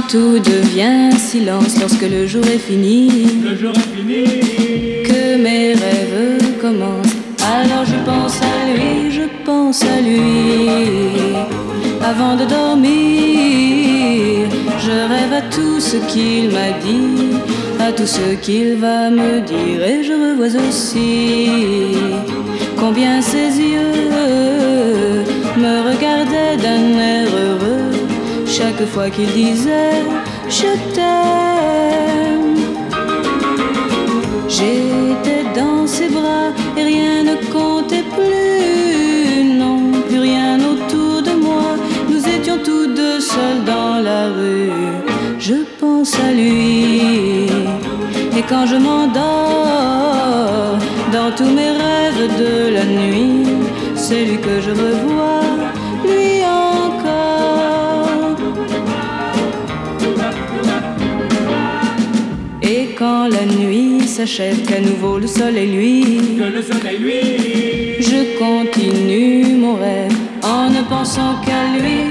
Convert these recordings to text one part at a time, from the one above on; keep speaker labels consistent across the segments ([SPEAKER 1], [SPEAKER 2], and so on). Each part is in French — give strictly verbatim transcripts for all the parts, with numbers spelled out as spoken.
[SPEAKER 1] tout devient silence lorsque le jour est fini,
[SPEAKER 2] le jour est fini,
[SPEAKER 1] que mes rêves commencent. Alors je pense à lui, je pense à lui. Avant de dormir, je rêve à tout ce qu'il m'a dit, à tout ce qu'il va me dire. Et je revois aussi combien ses yeux me regardaient d'un air heureux chaque fois qu'il disait je t'aime. J'étais dans ses bras et rien ne comptait plus, non, plus rien autour de moi. Nous étions tous deux seuls dans la rue. Je pense à lui, et quand je m'endors dans tous mes rêves de la nuit, c'est lui que je revois, lui encore. Et quand la nuit s'achève, qu'à nouveau le soleil lui,
[SPEAKER 2] que le soleil lui,
[SPEAKER 1] je continue mon rêve en ne pensant qu'à lui.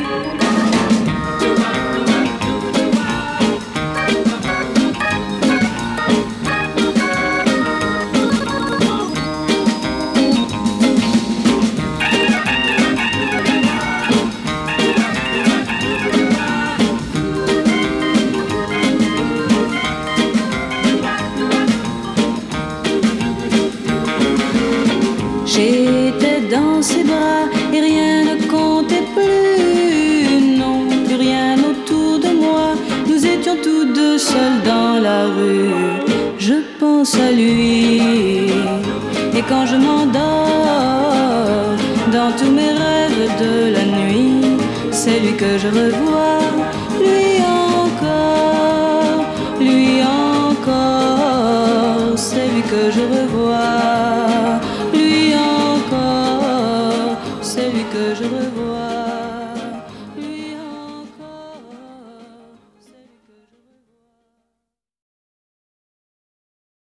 [SPEAKER 1] J'étais dans ses bras et rien ne comptait plus, non, plus rien autour de moi. Nous étions tous deux seuls dans la rue. Je pense à lui, et quand je m'endors dans tous mes rêves de la nuit, c'est lui que je revois, lui encore, lui encore, c'est lui que je revois. Celui que je revois.